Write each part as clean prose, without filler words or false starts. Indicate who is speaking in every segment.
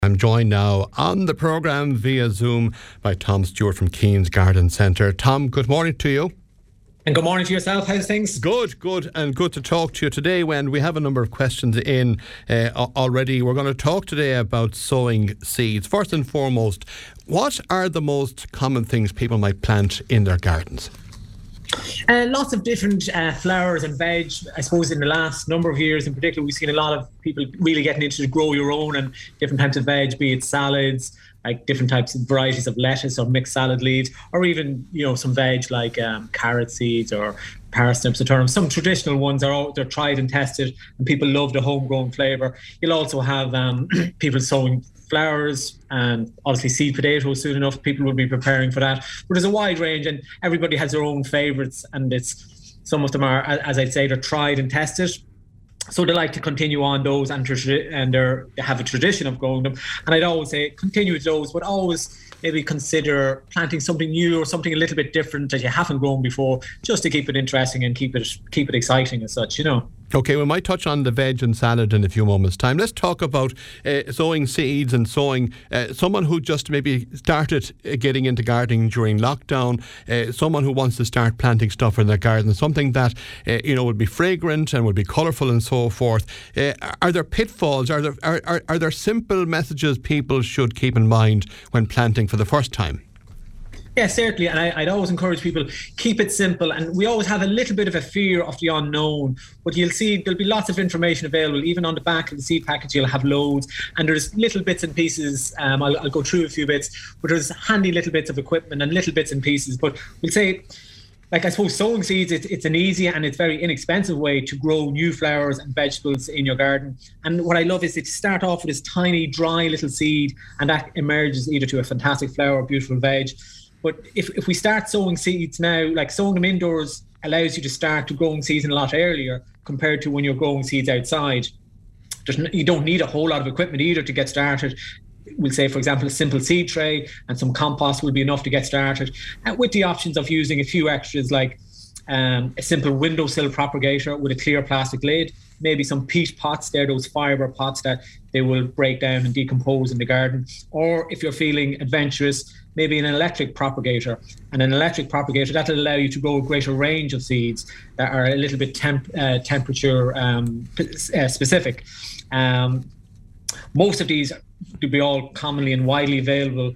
Speaker 1: I'm joined now on the programme via Zoom by Tom Stewart from Keane's Garden Centre. Tom, good morning to you.
Speaker 2: And good morning to yourself. How's things?
Speaker 1: Good, and good to talk to you today when we have a number of questions in already. We're going to talk today about sowing seeds. First and foremost, what are the most common things people might plant in their gardens?
Speaker 2: Lots of different flowers and veg. I suppose in the last number of years in particular, we've seen a lot of people really getting into grow your own and different types of veg, be it salads, like different types of varieties of lettuce or mixed salad leaves, or even, some veg like carrot seeds or parsnips or turnips. Some traditional ones they're tried and tested and people love the homegrown flavour. You'll also have people sowing flowers and obviously seed potatoes soon enough. People will be preparing for that. But there's a wide range and everybody has their own favourites, and some of them are, as I'd say, they're tried and tested. So they like to continue on those and they have a tradition of growing them. And I'd always say continue with those, but always maybe consider planting something new or something a little bit different that you haven't grown before, just to keep it interesting and keep it exciting as such,
Speaker 1: Okay, we might touch on the veg and salad in a few moments' time. Let's talk about sowing seeds and sowing. Someone who just maybe started getting into gardening during lockdown, someone who wants to start planting stuff in their garden, something that would be fragrant and would be colourful and so forth. Are there pitfalls? Are there simple messages people should keep in mind when planting for the first time?
Speaker 2: Yeah, certainly. And I'd always encourage people, keep it simple. And we always have a little bit of a fear of the unknown. But you'll see there'll be lots of information available. Even on the back of the seed package, you'll have loads. And there's little bits and pieces. I'll go through a few bits. But there's handy little bits of equipment and little bits and pieces. But we'll say, I suppose sowing seeds, it's an easy and it's very inexpensive way to grow new flowers and vegetables in your garden. And what I love is that you start off with this tiny, dry little seed, and that emerges either to a fantastic flower or beautiful veg. But if we start sowing seeds now, like sowing them indoors allows you to start the growing season a lot earlier compared to when you're growing seeds outside. You don't need a whole lot of equipment either to get started. We'll say, for example, a simple seed tray and some compost will be enough to get started, with the options of using a few extras like a simple windowsill propagator with a clear plastic lid, maybe some peat pots, those fibre pots that they will break down and decompose in the garden. Or if you're feeling adventurous, maybe an electric propagator. And an electric propagator, that'll allow you to grow a greater range of seeds that are a little bit temperature specific. Most of these to be all commonly and widely available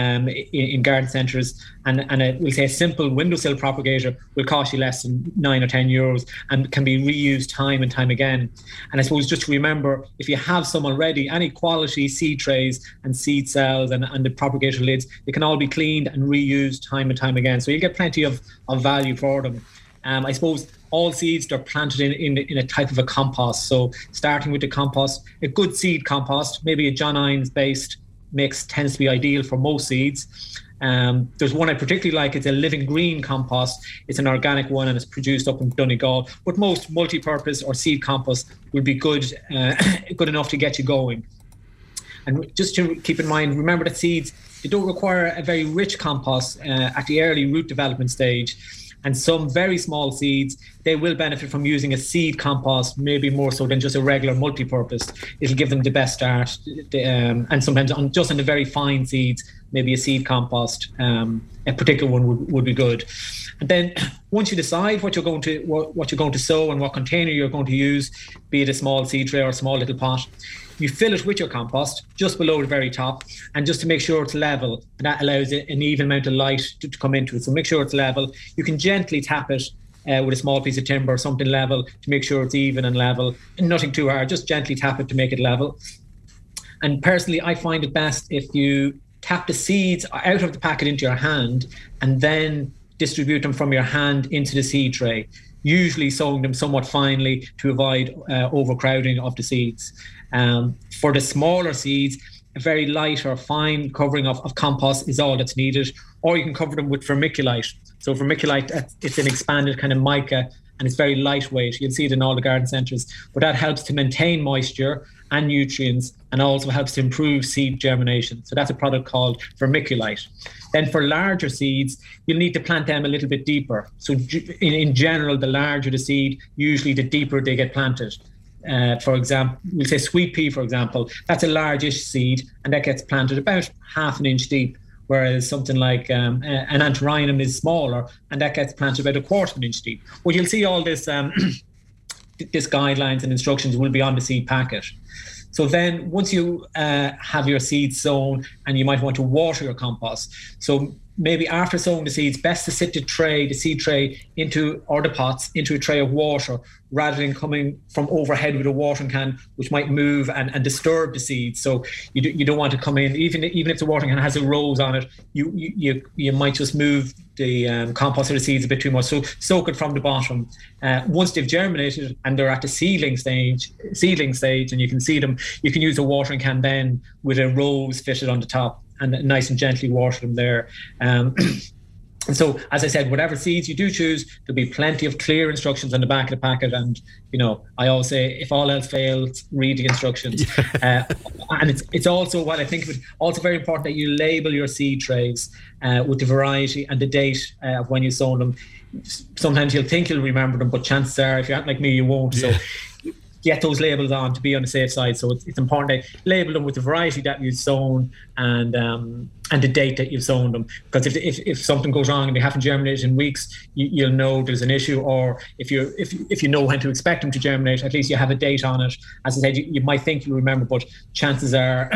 Speaker 2: in garden centres, and we'll say a simple windowsill propagator will cost you less than €9 or €10 and can be reused time and time again. And I suppose just to remember, if you have some already, any quality seed trays and seed cells and the propagator lids, they can all be cleaned and reused time and time again. So you get plenty of value for them. I suppose all seeds are planted in a type of a compost. So starting with the compost, a good seed compost, maybe a John Innes based mix tends to be ideal for most seeds. There's one I particularly like. It's a Living Green compost. It's an organic one and it's produced up in Donegal. But most multi-purpose or seed compost will be good enough to get you going. And just to keep in mind, remember that seeds, they don't require a very rich compost at the early root development stage. And some very small seeds, they will benefit from using a seed compost, maybe more so than just a regular multi-purpose. It'll give them the best start. And sometimes just on the very fine seeds, maybe a seed compost, a particular one would be good. And then once you decide what you're going to sow and what container you're going to use, be it a small seed tray or a small little pot, you fill it with your compost just below the very top, and just to make sure it's level, and that allows an even amount of light to come into it. So make sure it's level. You can gently tap it with a small piece of timber or something level to make sure it's even and level, and nothing too hard, just gently tap it to make it level. And personally, I find it best if you tap the seeds out of the packet into your hand and then distribute them from your hand into the seed tray, usually sowing them somewhat finely to avoid overcrowding of the seeds. For the smaller seeds, a very light or fine covering of compost is all that's needed, or you can cover them with vermiculite. So vermiculite, it's an expanded kind of mica, and it's very lightweight. You'll see it in all the garden centres, but that helps to maintain moisture and nutrients, and also helps to improve seed germination. So that's a product called vermiculite. Then for larger seeds, you'll need to plant them a little bit deeper. So in general, the larger the seed, usually the deeper they get planted. For example, we'll say sweet pea, for example, that's a large-ish seed, and that gets planted about 1/2 an inch deep, whereas something like an antirrhinum is smaller, and that gets planted about 1/4 an inch deep. Well, you'll see all this this guidelines and instructions will be on the seed packet. So then once you have your seeds sown, and you might want to water your compost. So maybe after sowing the seeds, best to sit the seed tray or the pots into a tray of water, rather than coming from overhead with a watering can, which might move and disturb the seeds. So you don't want to come in, even if the watering can has a rose on it, you might just move the compost or the seeds a bit too much. So soak it from the bottom. Once they've germinated and they're at the seedling stage, and you can see them, you can use a watering can then with a rose fitted on the top, and nice and gently water them there. And so, as I said, whatever seeds you do choose, there'll be plenty of clear instructions on the back of the packet. And, I always say, if all else fails, read the instructions. And it's also what I think of it, also very important that you label your seed trays with the variety and the date of when you sown them. Sometimes you'll think you'll remember them, but chances are, if you aren't like me, you won't. So get those labels on to be on the safe side. So it's important to label them with the variety that you've sown and the date that you've sown them. Because if something goes wrong and they haven't germinated in weeks, you'll know there's an issue. Or if you know when to expect them to germinate, at least you have a date on it. As I said, you might think you remember, but chances are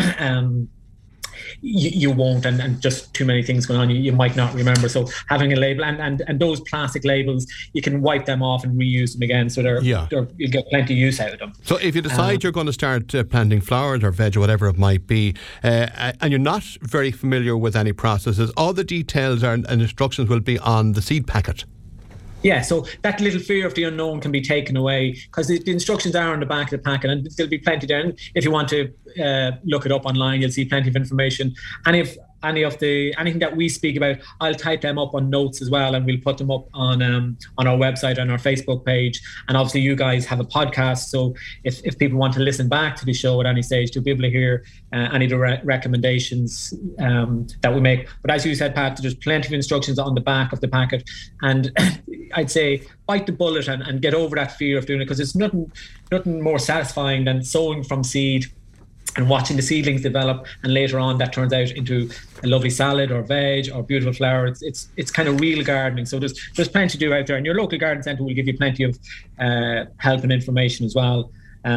Speaker 2: you won't, and just too many things going on, you might not remember. So having a label and those plastic labels, you can wipe them off and reuse them again, so you'll get plenty of use out of them.
Speaker 1: So if you decide you're going to start planting flowers or veg or whatever it might be, and you're not very familiar with any processes, all the details and instructions will be on the seed packet.
Speaker 2: Yeah, so that little fear of the unknown can be taken away, because the instructions are on the back of the packet, and there'll be plenty there. And if you want to look it up online, you'll see plenty of information. And if anything that we speak about, I'll type them up on notes as well, and we'll put them up on our website, on our Facebook page. And obviously you guys have a podcast, so if people want to listen back to the show at any stage, to be able to hear any of the recommendations that we make. But as you said, Pat, there's plenty of instructions on the back of the packet, and I'd say bite the bullet and get over that fear of doing it, because it's nothing more satisfying than sowing from seed and watching the seedlings develop, and later on that turns out into a lovely salad or veg or beautiful flower. It's kind of real gardening. So there's plenty to do out there, and your local garden centre will give you plenty of help and information as well.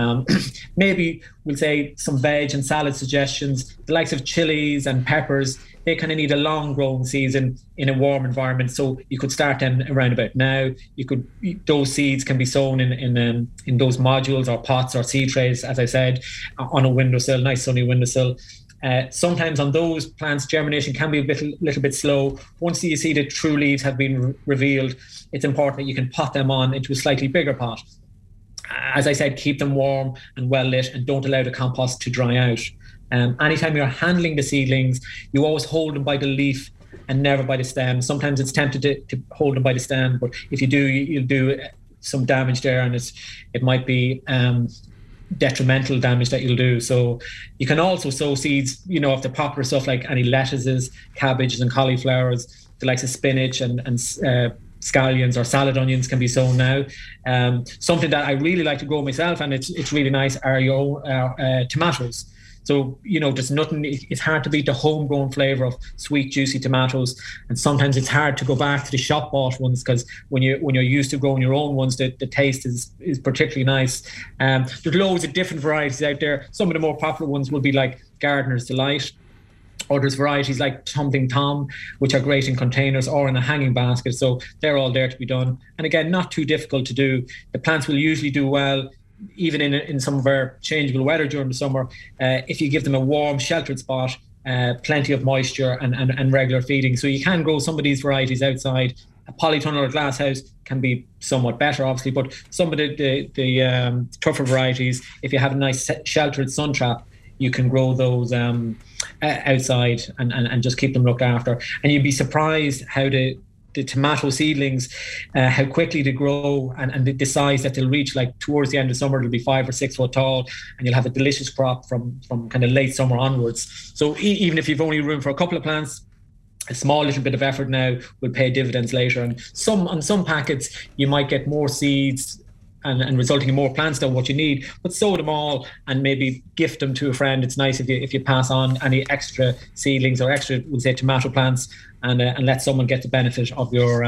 Speaker 2: Maybe we'll say some veg and salad suggestions. The likes of chilies and peppers, they kind of need a long growing season in a warm environment, so you could start them around about now. Those seeds can be sown in those modules or pots or seed trays, as I said, on a windowsill, nice sunny windowsill. Sometimes on those plants, germination can be a little bit slow. Once you see the true leaves have been revealed, it's important that you can pot them on into a slightly bigger pot. As I said, keep them warm and well lit, and don't allow the compost to dry out. Anytime you're handling the seedlings, you always hold them by the leaf and never by the stem. Sometimes it's tempted to hold them by the stem, but if you do, you'll do some damage there, and it might be detrimental damage that you'll do. So you can also sow seeds, of the popular stuff like any lettuces, cabbages and cauliflowers, the likes of spinach and scallions or salad onions can be sown now. Something that I really like to grow myself, and it's really nice, are your tomatoes. So, there's nothing, it's hard to beat the homegrown flavour of sweet, juicy tomatoes. And sometimes it's hard to go back to the shop bought ones, because when you're used to growing your own ones, the taste is particularly nice. There's loads of different varieties out there. Some of the more popular ones will be like Gardener's Delight, or there's varieties like Tumbling Tom, which are great in containers or in a hanging basket. So they're all there to be done. And again, not too difficult to do. The plants will usually do well, even in some of our changeable weather during the summer, if you give them a warm, sheltered spot, plenty of moisture and regular feeding. So you can grow some of these varieties outside. A polytunnel or glass house can be somewhat better, obviously, but some of the tougher varieties, if you have a nice sheltered sun trap, you can grow those outside and just keep them looked after. And you'd be surprised how the tomato seedlings, how quickly they grow and the size that they'll reach. Like towards the end of summer, they'll be 5 or 6 foot tall, and you'll have a delicious crop from kind of late summer onwards. So even if you've only room for a couple of plants, a small little bit of effort now will pay dividends later. And on some packets, you might get more seeds and resulting in more plants than what you need, but sow them all and maybe gift them to a friend. It's nice if you pass on any extra seedlings or extra, we'll say, tomato plants, and let someone get the benefit of your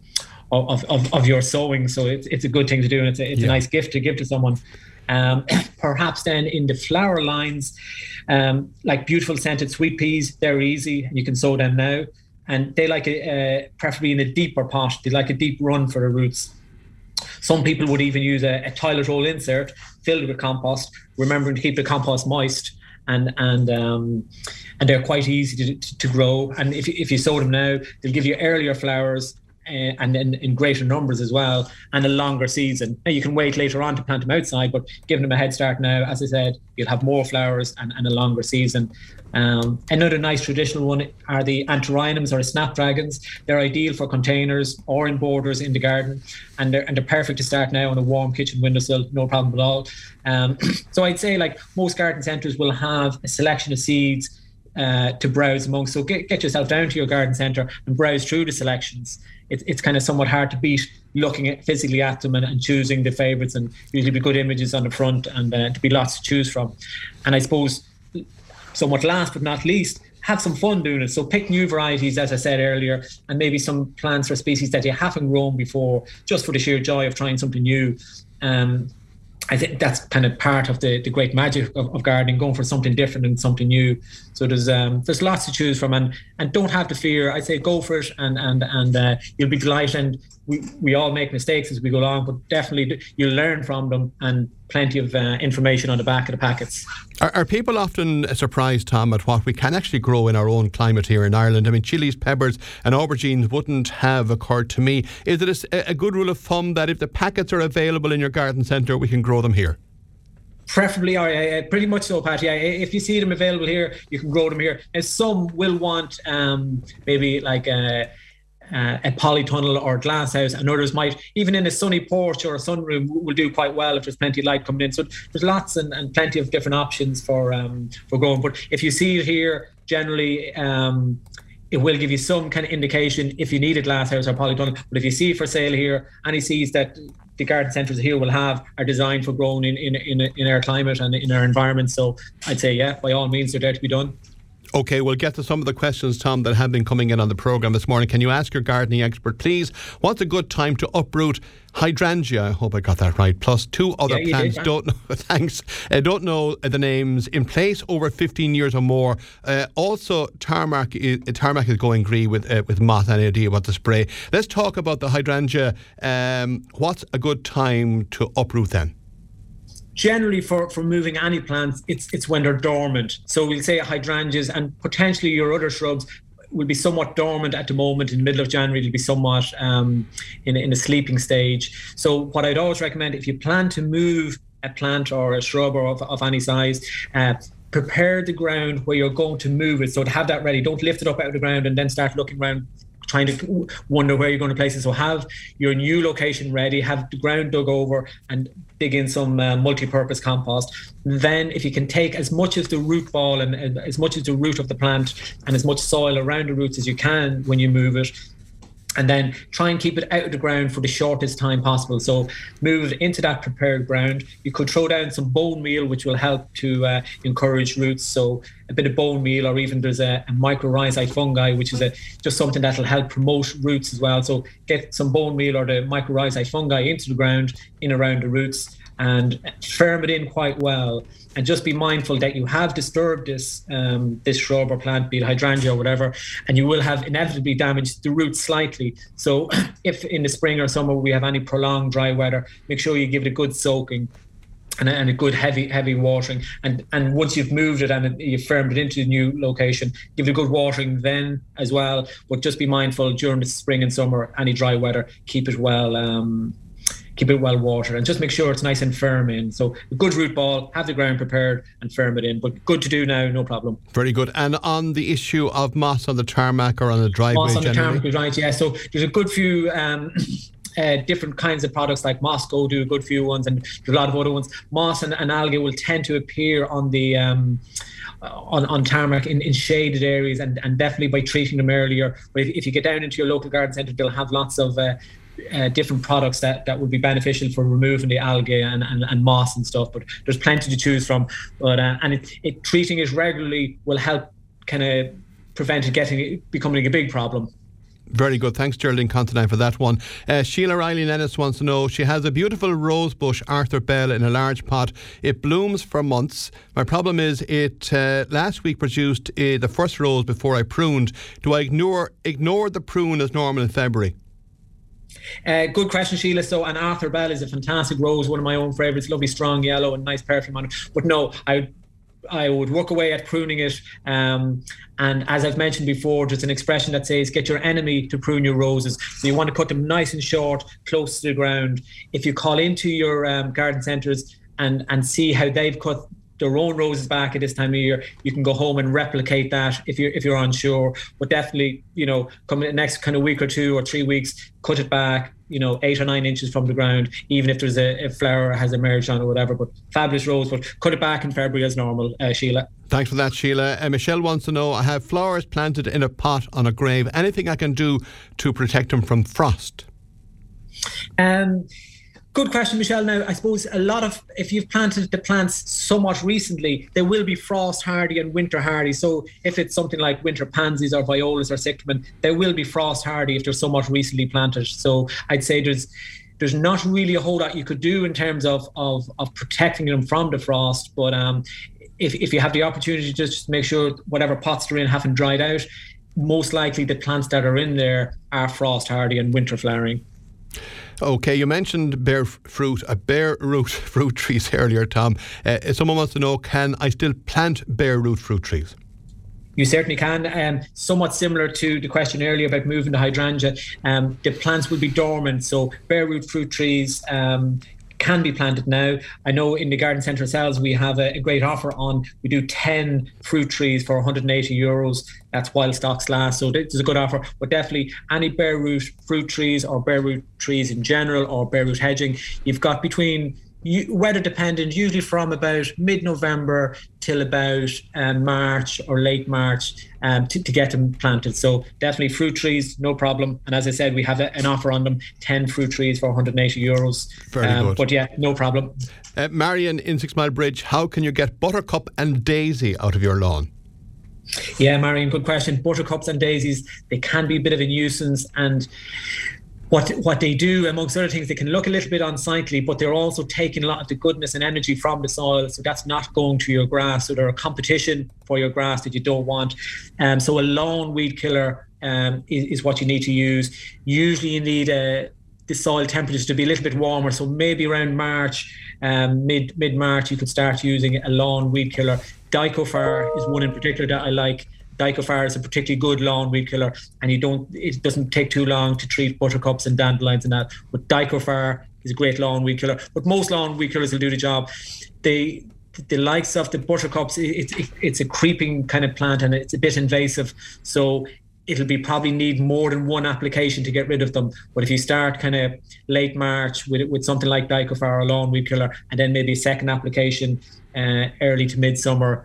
Speaker 2: of your sowing. So it's a good thing to do, and it's a nice gift to give to someone. Perhaps then in the flower lines, like beautiful scented sweet peas, they're easy and you can sow them now, and they like preferably in a deeper pot. They like a deep run for the roots. Some people would even use a toilet roll insert filled with compost, remembering to keep the compost moist, and they're quite easy to grow. And if you sow them now, they'll give you earlier flowers, and then in greater numbers as well, and a longer season. Now you can wait later on to plant them outside, but giving them a head start now, as I said, you'll have more flowers and a longer season. Another nice traditional one are the antirrhinums or snapdragons. They're ideal for containers or in borders in the garden, and they're perfect to start now on a warm kitchen windowsill, no problem at all. So I'd say, like, most garden centres will have a selection of seeds to browse amongst. So get yourself down to your garden centre and browse through the selections. It's kind of somewhat hard to beat looking physically at them and choosing the favourites, and usually be good images on the front, and to be lots to choose from. And I suppose, somewhat last but not least, have some fun doing it. So pick new varieties, as I said earlier, and maybe some plants or species that you haven't grown before, just for the sheer joy of trying something new. I think that's kind of part of the great magic of gardening, going for something different and something new. So there's lots to choose from, and don't have to fear. I say go for it, and you'll be delighted. And we all make mistakes as we go along, but definitely you'll learn from them, and plenty of information on the back of the packets.
Speaker 1: Are people often surprised, Tom, at what we can actually grow in our own climate here in Ireland? I mean, chilies, peppers and aubergines wouldn't have occurred to me. Is it a good rule of thumb that if the packets are available in your garden centre, we can grow them here?
Speaker 2: Preferably, pretty much so, Pat. Yeah, if you see them available here, you can grow them here. And some will want maybe like a polytunnel or glass house, and others might, even in a sunny porch or a sunroom, will do quite well if there's plenty of light coming in. So there's lots and plenty of different options for growing. But if you see it here, generally it will give you some kind of indication if you need a glass house or polytunnel. But if you see for sale here, any seeds that the garden centres here will have are designed for growing in our climate and in our environment. So I'd say, yeah, by all means, they're there to be done.
Speaker 1: OK, we'll get to some of the questions, Tom, that have been coming in on the programme this morning. Can you ask your gardening expert, please, what's a good time to uproot hydrangea? I hope I got that right. Plus two other plants. Don't know. Thanks. Don't know the names. In place over 15 years or more. Also, tarmac is going green with moth. Any idea what to spray? Let's talk about the hydrangea. What's a good time to uproot then?
Speaker 2: Generally, for moving any plants, it's when they're dormant. So we'll say hydrangeas and potentially your other shrubs will be somewhat dormant at the moment. In the middle of January, they'll be somewhat in a sleeping stage. So what I'd always recommend, if you plan to move a plant or a shrub or of any size, prepare the ground where you're going to move it. So to have that ready, don't lift it up out of the ground and then start looking around trying to wonder where you're going to place it. So have your new location ready, have the ground dug over, and dig in some multi-purpose compost. Then if you can take as much as the root ball and as much as the root of the plant and as much soil around the roots as you can when you move it, and then try and keep it out of the ground for the shortest time possible. So move it into that prepared ground. You could throw down some bone meal, which will help to encourage roots. So a bit of bone meal, or even there's a mycorrhizate fungi, which is just something that will help promote roots as well. So get some bone meal or the mycorrhizate fungi into the ground, in around the roots, and firm it in quite well. And just be mindful that you have disturbed this shrub or plant, be it hydrangea or whatever, and you will have inevitably damaged the roots slightly. So if in the spring or summer we have any prolonged dry weather, make sure you give it a good soaking and a good heavy watering. And once you've moved it and you've firmed it into the new location, give it a good watering then as well. But just be mindful during the spring and summer, any dry weather, keep it well watered, and just make sure it's nice and firm in. So a good root ball, have the ground prepared and firm it in. But good to do now, no problem.
Speaker 1: Very good. And on the issue of moss on the tarmac or on the driveway,
Speaker 2: moss on the tarmac, right? Yeah. So there's a good few different kinds of products, like Moscow do a good few ones, and there's a lot of other ones. Moss and algae will tend to appear on the on tarmac in shaded areas, and definitely by treating them earlier. But if you get down into your local garden centre, they'll have lots of different products that would be beneficial for removing the algae and moss and stuff. But there's plenty to choose from. But and treating it regularly will help kind of prevent it becoming a big problem.
Speaker 1: Very good. Thanks, Geraldine Considine, for that one. Sheila Riley Nennis wants to know, she has a beautiful rose bush, Arthur Bell, in a large pot. It blooms for months. My problem is it last week produced the first rose before I pruned. Do I ignore the prune as normal in February?
Speaker 2: Good question, Sheila. So, and Arthur Bell is a fantastic rose, one of my own favourites, lovely strong yellow and nice perfume on it. But no, I would work away at pruning it. And as I've mentioned before, there's an expression that says, get your enemy to prune your roses. So you want to cut them nice and short, close to the ground. If you call into your garden centres and see how they've cut their own roses back at this time of year, you can go home and replicate that if you're unsure. But definitely, come in the next kind of week or 2 or 3 weeks, cut it back, 8 or 9 inches from the ground, even if there's a flower has emerged on it or whatever. But fabulous rose, but cut it back in February as normal, Sheila. Thanks
Speaker 1: for that, Sheila. Michelle wants to know, I have flowers planted in a pot on a grave. Anything I can do to protect them from frost?
Speaker 2: Good question, Michelle. Now, I suppose if you've planted the plants somewhat recently, they will be frost hardy and winter hardy. So if it's something like winter pansies or violas or cyclamen, they will be frost hardy if they're somewhat recently planted. So I'd say there's not really a whole lot you could do in terms of protecting them from the frost. But if you have the opportunity, just make sure whatever pots they're in haven't dried out. Most likely the plants that are in there are frost hardy and winter flowering.
Speaker 1: Okay, you mentioned bare root fruit trees earlier, Tom. Someone wants to know, can I still plant bare root fruit trees?
Speaker 2: You certainly can. Somewhat similar to the question earlier about moving the hydrangea, the plants will be dormant. So bare root fruit trees can be planted now. I know in the garden centre ourselves we have a great offer on. We do 10 fruit trees for €180. That's while stocks last. So this is a good offer. But definitely any bare root fruit trees or bare root trees in general or bare root hedging, you've got between weather dependent, usually from about mid-November till about March or late March to get them planted. So definitely fruit trees, no problem. And as I said, we have an offer on them, 10 fruit trees for €180.
Speaker 1: Very good.
Speaker 2: But yeah, no problem.
Speaker 1: Marion in 6 Mile Bridge, how can you get buttercup and daisy out of your lawn?
Speaker 2: Yeah, Marion, good question. Buttercups and daisies, they can be a bit of a nuisance, and what they do, amongst other things, they can look a little bit unsightly, but they're also taking a lot of the goodness and energy from the soil. So that's not going to your grass. So they're a competition for your grass that you don't want. So a lawn weed killer is what you need to use. Usually you need the soil temperatures to be a little bit warmer. So maybe around March, mid-March, you could start using a lawn weed killer. Dicofar is one in particular that I like. Dicofar is a particularly good lawn weed killer, and it doesn't take too long to treat buttercups and dandelions and that. But Dicofar is a great lawn weed killer. But most lawn weed killers will do the job. The likes of the buttercups, it's a creeping kind of plant and it's a bit invasive. So it'll probably need more than one application to get rid of them. But if you start kind of late March with something like Dicofar or lawn weed killer, and then maybe a second application early to midsummer,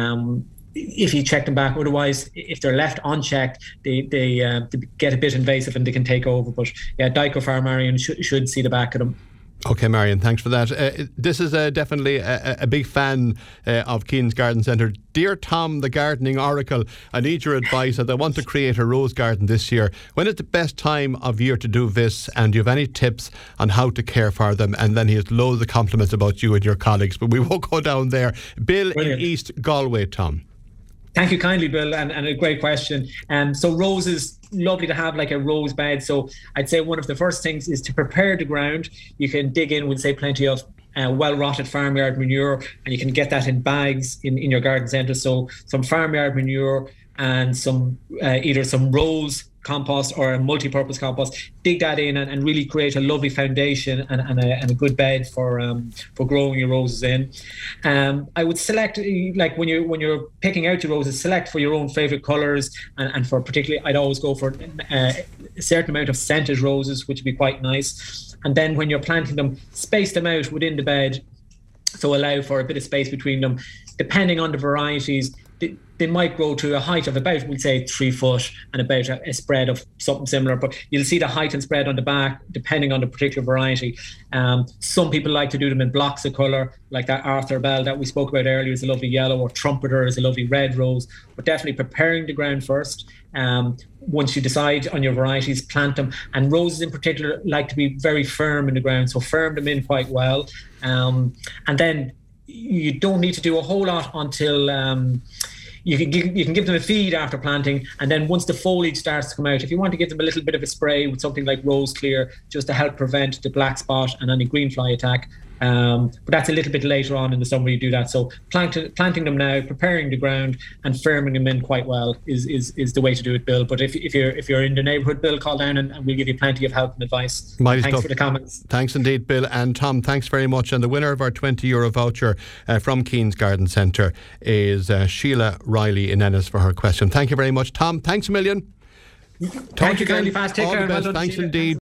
Speaker 2: if you check them back. Otherwise, if they're left unchecked, they get a bit invasive and they can take over. But yeah, Dicofar, Marion, should see the back of them.
Speaker 1: Okay, Marion, thanks for that. This is definitely a big fan of Keen's Garden Centre. Dear Tom, the gardening oracle, I need your advice as I want to create a rose garden this year. When is the best time of year to do this? And do you have any tips on how to care for them? And then he has loads of compliments about you and your colleagues, but we won't go down there. Bill in East Galway, Tom.
Speaker 2: Thank you kindly, Bill, and a great question. So roses, lovely to have like a rose bed. So I'd say one of the first things is to prepare the ground. You can dig in with, say, plenty of well-rotted farmyard manure, and you can get that in bags in your garden centre. So some farmyard manure and some either some rose compost or a multi-purpose compost. Dig that in and really create a lovely foundation and a good bed for growing your roses in. I would select, like when you're picking out your roses, select for your own favourite colours, and for particularly, I'd always go for a certain amount of scented roses, which would be quite nice. And then when you're planting them, space them out within the bed, so allow for a bit of space between them. Depending on the varieties, they might grow to a height of about, we'll say, 3 foot and about a spread of something similar. But you'll see the height and spread on the back depending on the particular variety. Some people like to do them in blocks of colour, like that Arthur Bell that we spoke about earlier is a lovely yellow, or Trumpeter is a lovely red rose. But definitely preparing the ground first. Once you decide on your varieties, plant them. And roses in particular like to be very firm in the ground, so firm them in quite well. And then you don't need to do a whole lot until you can give them a feed after planting, and then once the foliage starts to come out, if you want to give them a little bit of a spray with something like Rose Clear just to help prevent the black spot and any green fly attack. But that's a little bit later on in the summer you do that. So planting them now, preparing the ground and firming them in quite well is the way to do it, Bill. But if you're in the neighbourhood, Bill, call down and we'll give you plenty of help and advice. Thanks for the comments.
Speaker 1: Thanks indeed, Bill. And Tom, thanks very much. And the winner of our €20 voucher from Keane's Garden Centre is Sheila Riley in Ennis for her question. Thank you very much, Tom. Thanks a million.
Speaker 2: Thank you, Curly Fast. Take care.
Speaker 1: All the best. Thanks indeed.